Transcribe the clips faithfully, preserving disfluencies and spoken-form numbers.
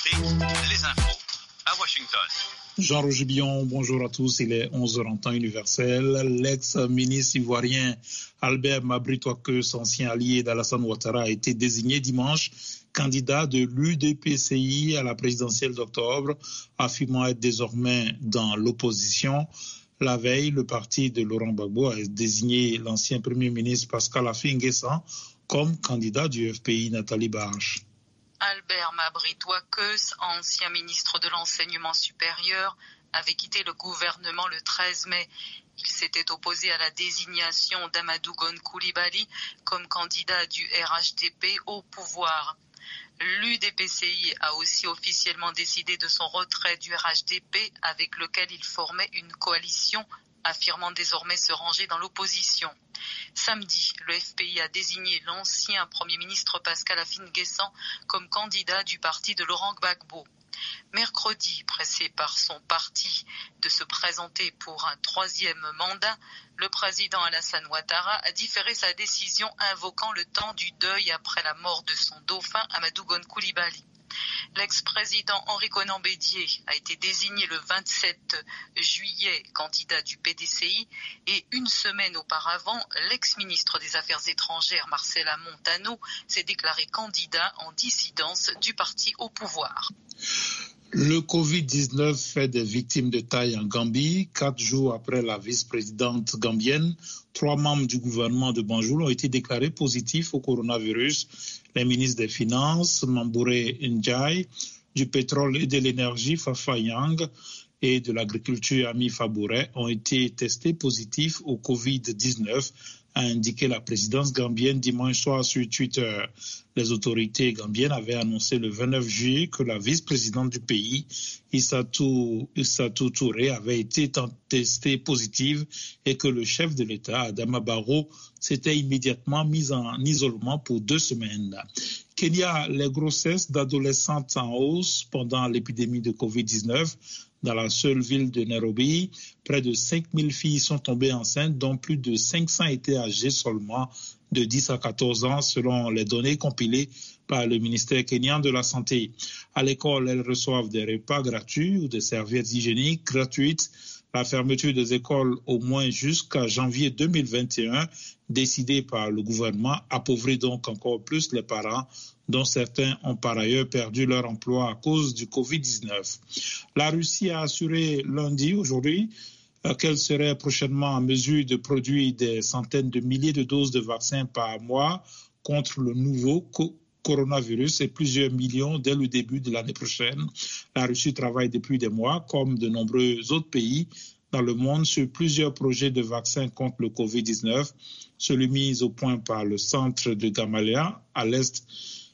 Afrique, les infos à Washington. Jean-Roger Billon, bonjour à tous. Il est onze heures en temps universel. L'ex-ministre ivoirien Albert Mabry-Touakeus, ancien allié d'Alassane Ouattara, a été désigné dimanche candidat de l'U D P C I à la présidentielle d'octobre, affirmant être désormais dans l'opposition. La veille, le parti de Laurent Gbagbo a désigné l'ancien premier ministre Pascal Affi-N'Guessan comme candidat du F P I Nathalie Barche. Albert Mabry-Touakeus, ancien ministre de l'Enseignement supérieur, avait quitté le gouvernement le treize mai. Il s'était opposé à la désignation d'Amadou Gon Coulibaly comme candidat du R H D P au pouvoir. L'U D P C I a aussi officiellement décidé de son retrait du R H D P avec lequel il formait une coalition, affirmant désormais se ranger dans l'opposition. Samedi, le F P I a désigné l'ancien Premier ministre Pascal Affi-N'Guessan comme candidat du parti de Laurent Gbagbo. Mercredi, pressé par son parti de se présenter pour un troisième mandat, le président Alassane Ouattara a différé sa décision invoquant le temps du deuil après la mort de son dauphin Amadou Gon Coulibaly. L'ex-président Henri Konan Bédié a été désigné le vingt-sept juillet candidat du P D C I et une semaine auparavant, l'ex-ministre des Affaires étrangères Marcela Montano s'est déclaré candidat en dissidence du parti au pouvoir. Le covid dix-neuf fait des victimes de taille en Gambie. Quatre jours après la vice-présidente gambienne, trois membres du gouvernement de Banjul ont été déclarés positifs au coronavirus. Les ministres des Finances, Mambouré Ndiaye, du pétrole et de l'énergie, Fafa Yang, et de l'agriculture, Ami Fabouret, ont été testés positifs au covid dix-neuf, a indiqué la présidence gambienne dimanche soir sur Twitter. Les autorités gambiennes avaient annoncé le vingt-neuf juillet que la vice-présidente du pays, Issatou, Issatou Touré, avait été testée positive et que le chef de l'État, Adama Barrow, s'était immédiatement mis en isolement pour deux semaines. Kenya, les grossesses d'adolescentes en hausse pendant l'épidémie de covid dix-neuf. Dans la seule ville de Nairobi, près de cinq mille filles sont tombées enceintes, dont plus de cinq cents étaient âgées seulement de dix à quatorze ans, selon les données compilées par le ministère kenyan de la Santé. À l'école, elles reçoivent des repas gratuits ou des serviettes hygiéniques gratuites. La fermeture des écoles au moins jusqu'à janvier deux mille vingt et un, décidée par le gouvernement, appauvrit donc encore plus les parents, dont certains ont par ailleurs perdu leur emploi à cause du covid dix-neuf. La Russie a assuré lundi, aujourd'hui, qu'elle serait prochainement en mesure de produire des centaines de milliers de doses de vaccins par mois contre le nouveau co- coronavirus et plusieurs millions dès le début de l'année prochaine. La Russie travaille depuis des mois, comme de nombreux autres pays dans le monde, sur plusieurs projets de vaccins contre le covid dix-neuf, celui mis au point par le centre de Gamaleya à l'est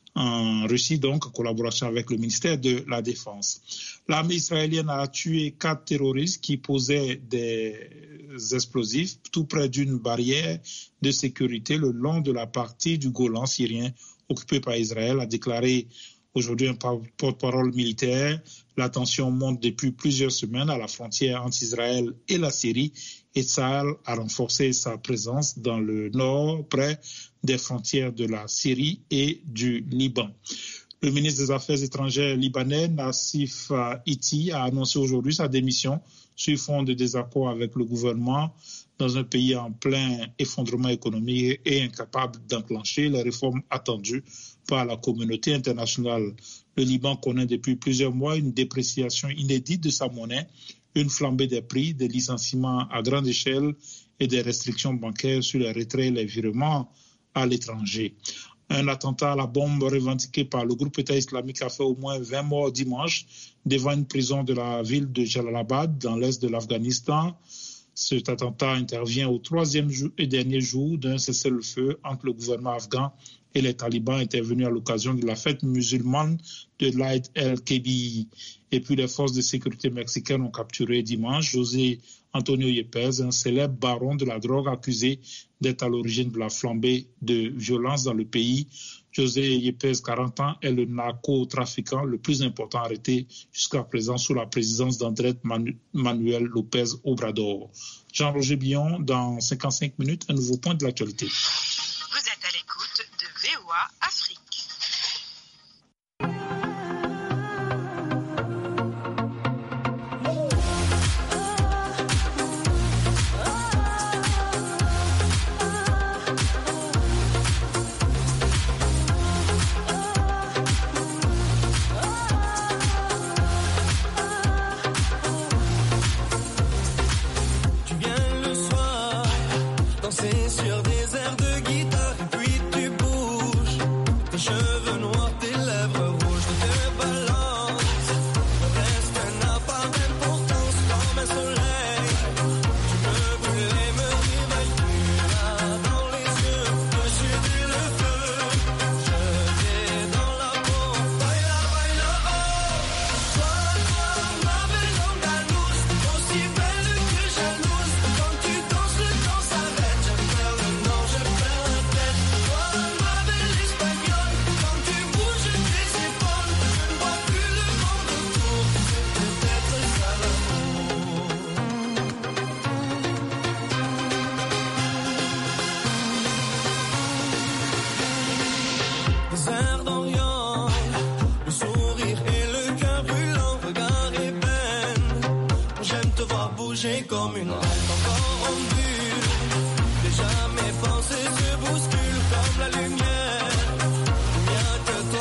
en Russie, donc en collaboration avec le ministère de la Défense. L'armée israélienne a tué quatre terroristes qui posaient des explosifs tout près d'une barrière de sécurité le long de la partie du Golan syrien occupée par Israël, a déclaré aujourd'hui un porte-parole militaire. La tension monte depuis plusieurs semaines à la frontière entre Israël et la Syrie et Tsahal a renforcé sa présence dans le nord, près des frontières de la Syrie et du Liban. Le ministre des Affaires étrangères libanais, Nassif Hiti, a annoncé aujourd'hui sa démission sur fond de désaccord avec le gouvernement dans un pays en plein effondrement économique et incapable d'enclencher les réformes attendues par la communauté internationale. Le Liban connaît depuis plusieurs mois une dépréciation inédite de sa monnaie, une flambée des prix, des licenciements à grande échelle et des restrictions bancaires sur les retraits et les virements à l'étranger. Un attentat à la bombe revendiqué par le groupe État islamique a fait au moins vingt morts dimanche devant une prison de la ville de Jalalabad, dans l'est de l'Afghanistan. Cet attentat intervient au troisième et dernier jour d'un cessez-le-feu entre le gouvernement afghan et les talibans intervenus à l'occasion de la fête musulmane de l'Aïd el-Kébir. Et puis les forces de sécurité mexicaines ont capturé dimanche José Antonio Yepes, un célèbre baron de la drogue accusé d'être à l'origine de la flambée de violence dans le pays. José Yepes, quarante ans, est le narcotrafiquant le plus important arrêté jusqu'à présent sous la présidence d'Andrés Manu- Manuel López Obrador. Jean-Roger Billon, dans cinquante-cinq minutes, un nouveau point de l'actualité. Vous êtes à l'écoute de V O A Afrique.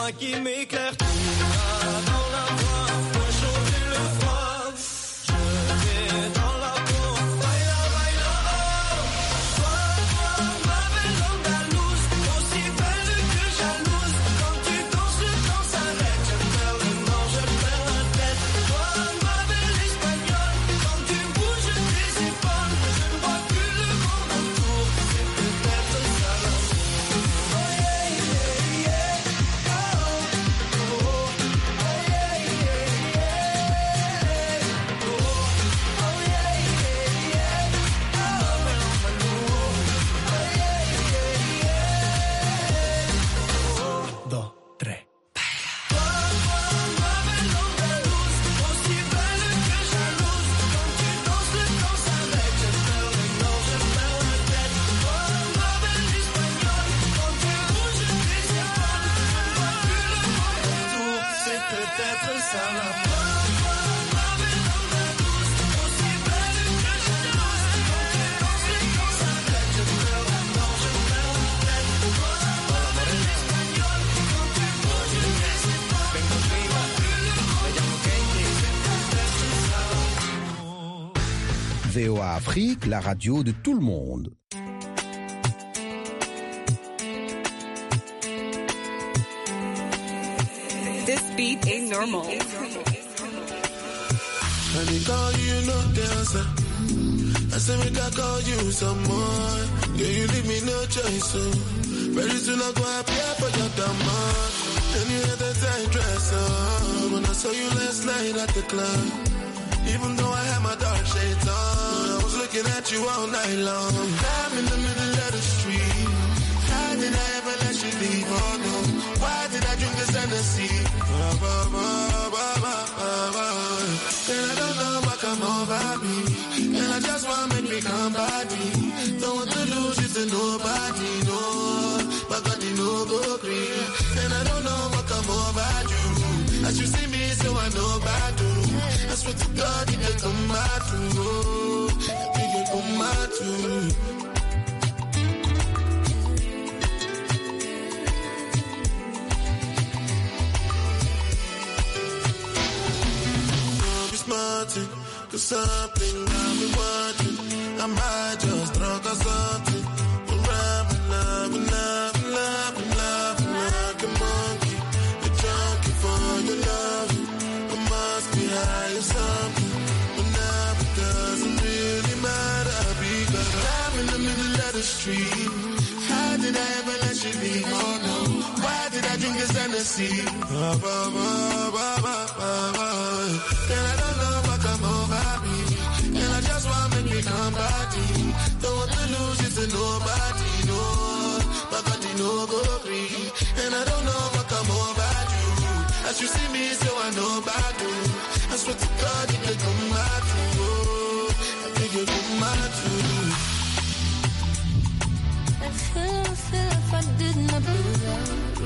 main qui m'éclaire. Tout va dans la voie, moi chauffer le froid. Je vais dans la peau, baila, baila, oh. Toi, toi, ma belle andalouse, aussi belle que jalouse. Quand tu danses, le temps s'arrête. Je perds le nord, je perds la tête. Toi, ma belle espagnole, quand tu bouges tes épaules, je ne vois plus le monde autour. C'est peut-être ça l'amour. Oh yeah, yeah, yeah. Oh, oh, oh. Oh yeah, yeah, yeah. Oh, oh yeah, yeah, yeah. Oh, Malou. Oh yeah, yeah, yeah. Oh, dos, tres. Toi, toi, ma belle andalouse, aussi belle que jalouse. Quand tu danses, le temps s'arrête. Je perds le nord, je perds la tête. Toi, ma belle espagnole, quand tu bouges tes épaules, je ne vois plus le monde autour. C'est peut-être ça la Toi, toi, ma belle andalouse, aussi belle que jalouse. Quand tu danses, le temps s'arrête. Je perds le nord, je perds la tête. Toi, ma belle espagnole, quand tu bouges tes épaules, je ne vois plus le monde autour. V O A Afrique, la radio de tout le monde. This beat ain't normal. I dey call you, you no answer. I say make I call you some more. Yeah, you leave me no choice, so very soon I go appear for your demand. And you had the tight dress on when I saw you last night at the club. Even though I had my dark shades on, I was looking at you all night long. I'm in the middle of the street. How did I ever let you leave? Oh no, why did I drink this Hennessy? Bah, bah, bah, bah, bah, bah, bah. And I don't know what come over me. And I just want to make me come body. Don't want to lose you to nobody, no. My God, you know go green. And I don't know what come over you. As you see me, so I know about you. I swear to God, you can come out through. You can come out through. Smarting, cause something got me wanting. I might just drunk or something. We're rapping, loving, loving, loving, loving like a monkey. A junkie for your love. I must be high or something. But now it doesn't really matter because I'm in the middle of the street. How did I ever let you leave? Oh no, why did I drink this Hennessy? Bah, bah, bah, bah, bah, bah, bah. And I don't know what come over me. And I just want to make me come body. Don't want to lose you to nobody, no. My God, you know go green. And I don't know what come over you. As you see me, so I know about you. I swear to God, you can come out too. I think you come out too. I feel, I feel if I did not belong.